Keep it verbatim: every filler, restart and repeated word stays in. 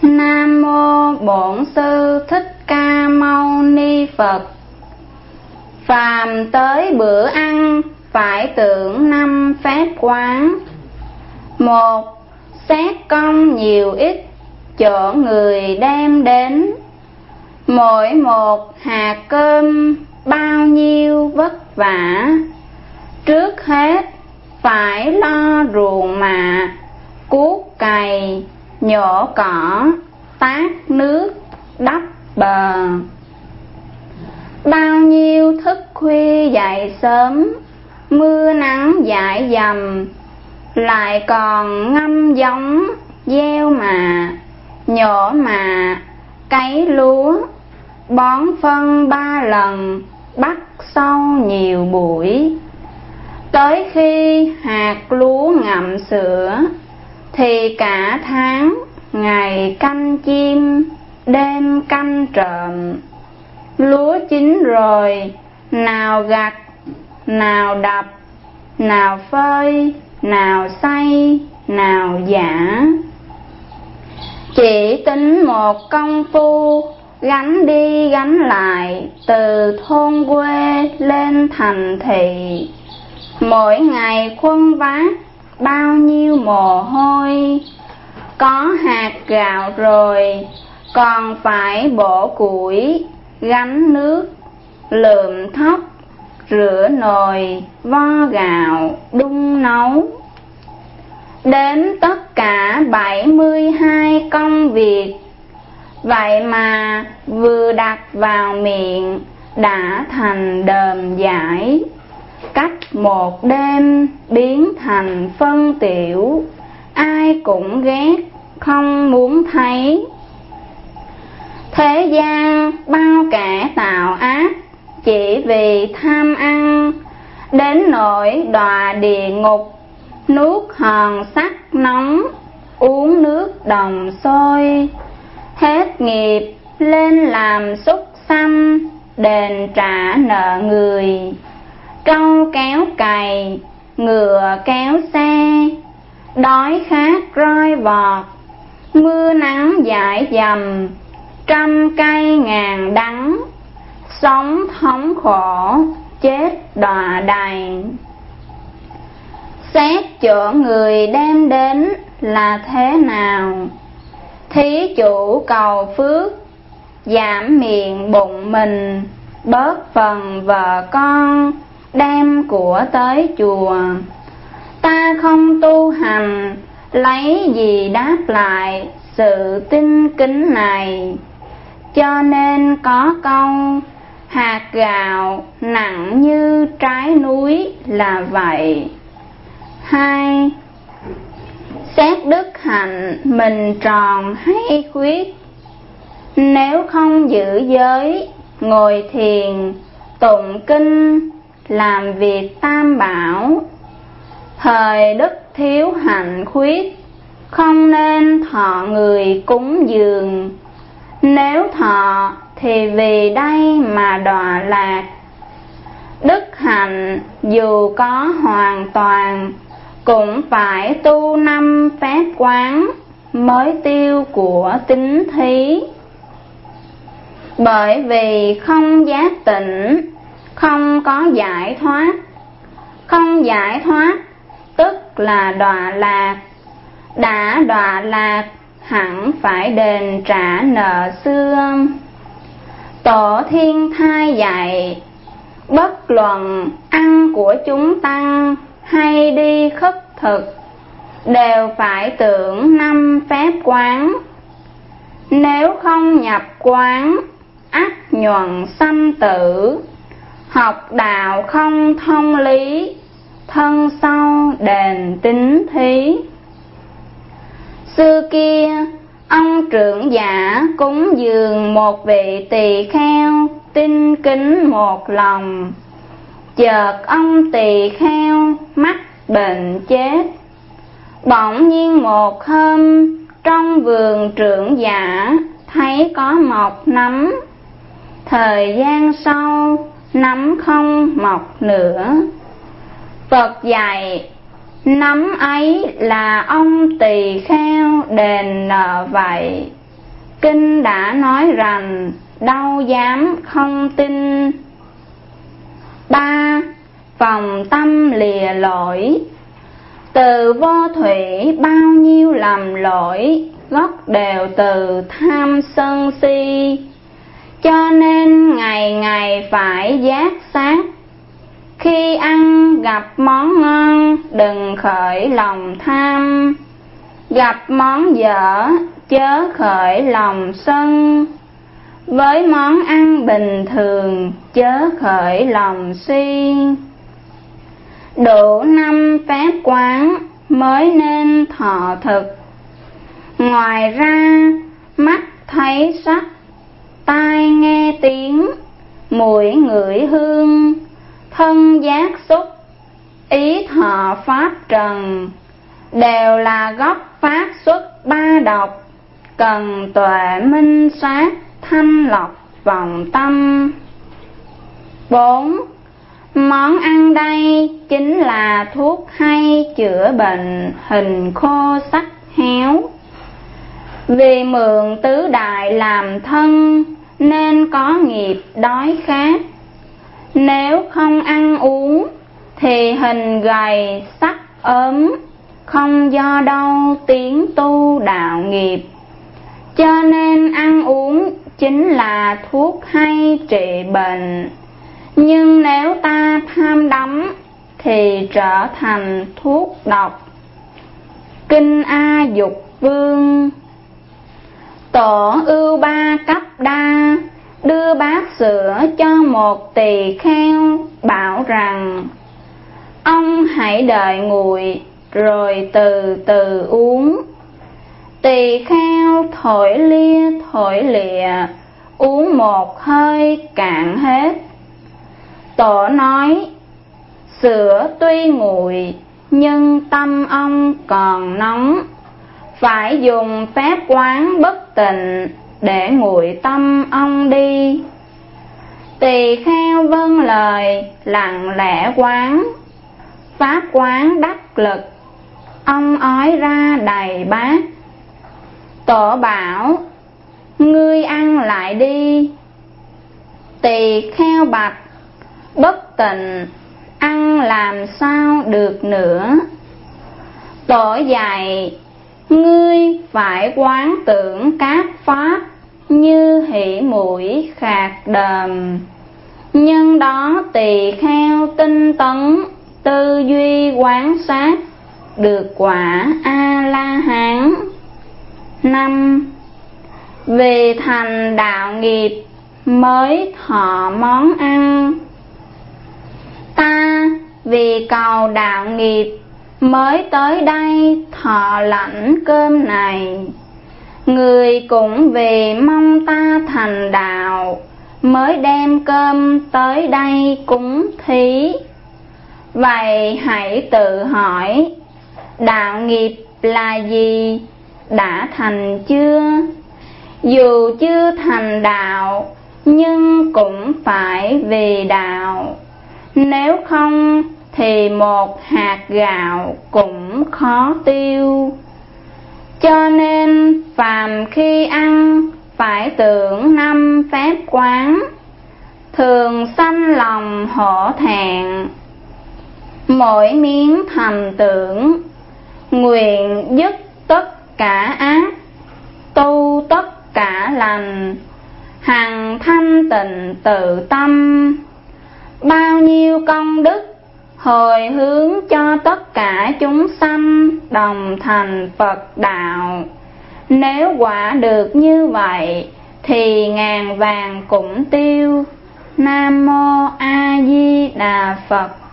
Nam mô Bổn Sư Thích Ca Mâu Ni Phật. Phàm tới bữa ăn phải tưởng năm phép quán. Một, xét công nhiều ít chỗ người đem đến. Mỗi một hạt cơm bao nhiêu vất vả. Trước hết phải lo ruộng mạ, cuốc cày, nhổ cỏ, tát nước, đắp bờ. Bao nhiêu thức khuya dậy sớm, mưa nắng dãi dầm, lại còn ngâm giống, gieo mạ, nhổ mạ, cấy lúa, bón phân ba lần, bắt sâu nhiều buổi. Tới khi hạt lúa ngậm sữa, thì cả tháng ngày canh chim, đêm canh trộm. Lúa chín rồi, nào gặt, nào đập, nào phơi, nào xay, nào giã. Chỉ tính một công phu gánh đi gánh lại từ thôn quê lên thành thị. Mỗi ngày khuân vác bao nhiêu mồ hôi. Có hạt gạo rồi còn phải bổ củi, gánh nước, lượm thóc, rửa nồi, vo gạo, đun nấu. Đếm tất cả bảy mươi hai công việc. Vậy mà vừa đặt vào miệng đã thành đờm dãi. Cách một đêm biến thành phân tiểu, ai cũng ghét không muốn thấy. Thế gian bao kẻ tạo ác chỉ vì tham ăn, đến nỗi đọa địa ngục, nuốt hòn sắt nóng, uống nước đồng sôi. Hết nghiệp lên làm súc sanh, đền trả nợ người. Trâu kéo cày, ngựa kéo xe, đói khát roi vọt, mưa nắng dãi dầm, trăm cây ngàn đắng. Sống thống khổ, chết đọa đầy. Xét chỗ người đem đến là thế nào? Thí chủ cầu phước, giảm miệng bụng mình, bớt phần vợ con, đem của tới chùa. Ta không tu hành, lấy gì đáp lại sự tinh kính này? Cho nên có câu, hạt gạo nặng như trái núi là vậy. Hai, xét đức hạnh mình tròn hay khuyết. Nếu không giữ giới, ngồi thiền, tụng kinh, làm việc tam bảo, thời đức thiếu hạnh khuyết, không nên thọ người cúng dường. Nếu thọ thì vì đây mà đọa lạc. Đức hạnh dù có hoàn toàn, cũng phải tu năm phép quán mới tiêu của tín thí. Bởi vì không giác tỉnh, không có giải thoát. Không giải thoát tức là đọa lạc. Đã đọa lạc hẳn phải đền trả nợ xưa. Tổ thiên thai dạy, bất luận ăn của chúng tăng hay đi khất thực, đều phải tưởng năm phép quán. Nếu không nhập quán, ắt nhuận sanh tử. Học đạo không thông lý, thân sau đền tín thí. Xưa kia, ông trưởng giả cúng dường một vị tỳ kheo, tinh kính một lòng. Chợt ông tỳ kheo mắc bệnh chết. Bỗng nhiên một hôm, trong vườn trưởng giả thấy có mọc nấm. Thời gian sau, nấm không mọc nữa. Phật dạy, nấm ấy là ông tỳ kheo đền nợ vậy. Kinh đã nói rằng đâu dám không tin. Ba, phòng tâm lìa lỗi. Từ vô thủy bao nhiêu lầm lỗi, gốc đều từ tham sân si. Cho nên ngày ngày phải giác sát. Khi ăn gặp món ngon đừng khởi lòng tham, gặp món dở chớ khởi lòng sân. Với món ăn bình thường chớ khởi lòng si. Đủ năm phép quán mới nên thọ thực. Ngoài ra mắt thấy sắc, tai nghe tiếng, mũi ngửi hương, thân giác xúc, ý thọ pháp trần, đều là gốc phát xuất ba độc, cần tuệ minh sát thanh lọc vọng tâm. Bốn, món ăn đây chính là thuốc hay chữa bệnh hình khô sắc héo. Vì mượn tứ đại làm thân nên có nghiệp đói khát. Nếu không ăn uống thì hình gầy sắc ốm, không do đâu tiến tu đạo nghiệp. Cho nên ăn uống chính là thuốc hay trị bệnh. Nhưng nếu ta tham đắm thì trở thành thuốc độc. Kinh A Dục Vương. Tổ Ưu Ba Cấp Đa đưa bát sữa cho một tỳ kheo, bảo rằng ông hãy đợi nguội rồi từ từ uống. Tỳ kheo thổi lia thổi lịa, uống một hơi cạn hết. Tổ nói, sữa tuy nguội nhưng tâm ông còn nóng, phải dùng phép quán bất tịnh để nguội tâm ông đi. Tỳ kheo vâng lời lặng lẽ quán, pháp quán đắc lực, ông ói ra đầy bát. Tổ bảo, ngươi ăn lại đi. Tỳ kheo bạch, bất tịnh, ăn làm sao được nữa. Tổ dạy, ngươi phải quán tưởng các pháp như hỉ mũi khạc đờm. Nhân đó tỳ kheo tinh tấn, tư duy quán sát, được quả A-la-hán. Năm, vì thành đạo nghiệp mới thọ món ăn. Ta vì cầu đạo nghiệp mới tới đây thọ lãnh cơm này. Người cũng vì mong ta thành đạo mới đem cơm tới đây cúng thí. Vậy hãy tự hỏi, đạo nghiệp là gì? Đã thành chưa? Dù chưa thành đạo nhưng cũng phải vì đạo. Nếu không thì một hạt gạo cũng khó tiêu. Cho nên phàm khi ăn phải tưởng năm phép quán, thường sanh lòng hổ thẹn. Mỗi miếng thầm tưởng, nguyện dứt tất cả ác, tu tất cả lành, hằng thanh tịnh tự tâm. Bao nhiêu công đức hồi hướng cho tất cả chúng sanh đồng thành Phật đạo. Nếu quả được như vậy thì ngàn vàng cũng tiêu. Nam Mô A Di Đà Phật.